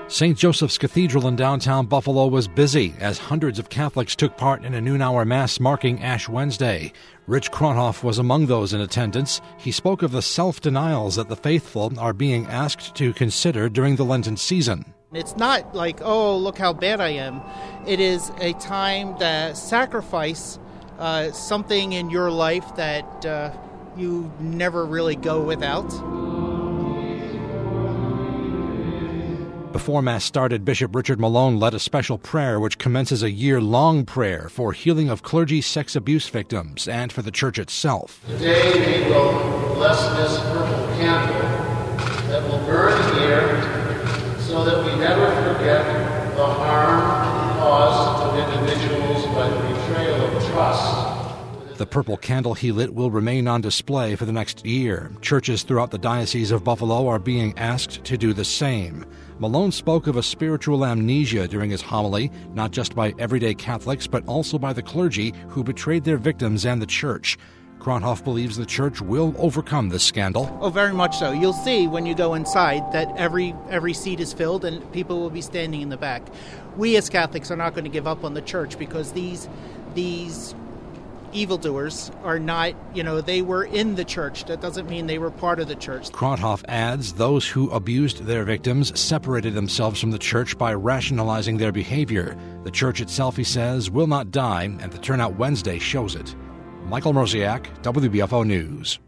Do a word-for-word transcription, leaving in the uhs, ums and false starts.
Saint Joseph's Cathedral in downtown Buffalo was busy as hundreds of Catholics took part in a noon-hour mass marking Ash Wednesday. Rich Kronhoff was among those in attendance. He spoke of the self-denials that the faithful are being asked to consider during the Lenten season. It's not like, oh, look how bad I am. It is a time to sacrifice uh, something in your life that uh, you never really go without. Before Mass started, Bishop Richard Malone led a special prayer which commences a year-long prayer for healing of clergy sex abuse victims and for the Church itself. Today we will bless this purple candle that will burn here so that we never forget the harm caused to individuals by the betrayal of trust. The purple candle he lit will remain on display for the next year. Churches throughout the Diocese of Buffalo are being asked to do the same. Malone spoke of a spiritual amnesia during his homily, not just by everyday Catholics, but also by the clergy who betrayed their victims and the Church. Kronhoff believes the Church will overcome this scandal. Oh, very much so. You'll see when you go inside that every every seat is filled and people will be standing in the back. We as Catholics are not going to give up on the Church because these these evildoers are not, you know, they were in the Church. That doesn't mean they were part of the Church. Kronhoff adds those who abused their victims separated themselves from the Church by rationalizing their behavior. The Church itself, he says, will not die, and the turnout Wednesday shows it. Michael Mrozek, W B F O News.